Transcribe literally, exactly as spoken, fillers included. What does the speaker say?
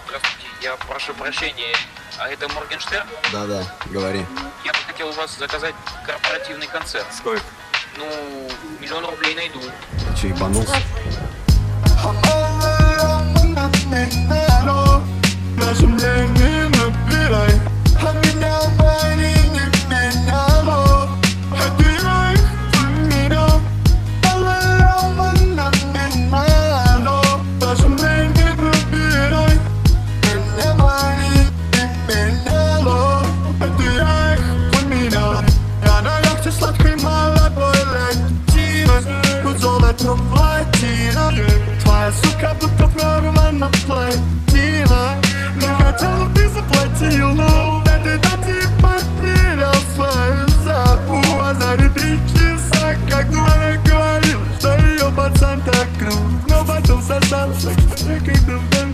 Здравствуйте, я прошу прощения, а это Моргенштерн? Да-да, говори. Я бы хотел у вас заказать корпоративный концерт. Сколько? Ну, миллион рублей найду. Ты че, ебанулся? Твоя сука будто прорвана на плотина. Но хотела ты заплатила. Да ты да ты потерял свою запу. А за три часа, как дура говорил, что ее пацан так крут. Но потом сосался, как и